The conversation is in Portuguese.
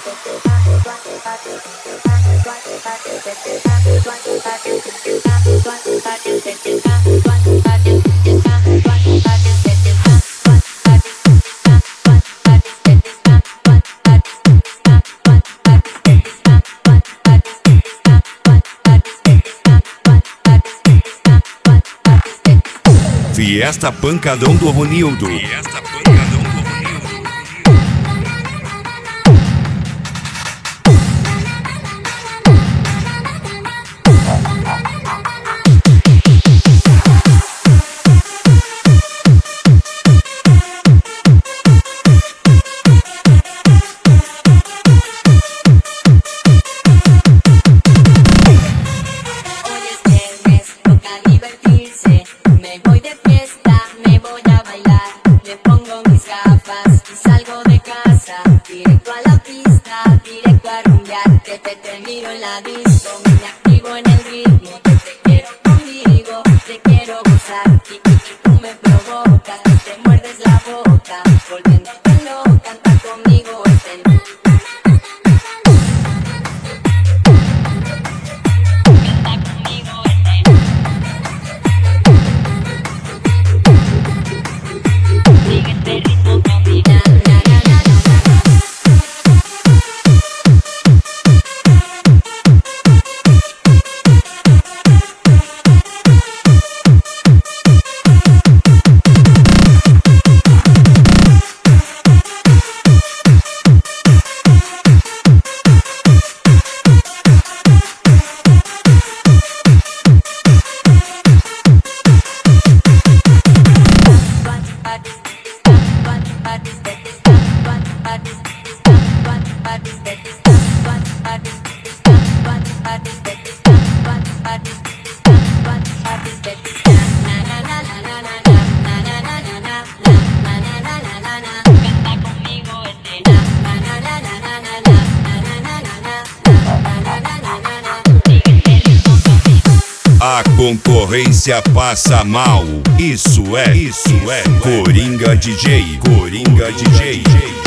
Fiesta Pancadão do Ronildo. Fiesta Pancadão do Ronildo. Hoy es viernes, toca divertirse. Me voy de fiesta, me voy a bailar. Me pongo mis gafas y salgo de casa. Directo a la pista, directo a rumbear. Que te miro en la disco, me activo en el ritmo. Que te quiero conmigo, te quiero gozar. Y tú me provocas, te muerdes la boca. Volviéndote loca, canta conmigo este no. A concorrência passa mal. Isso é Coringa DJ. Coringa DJ.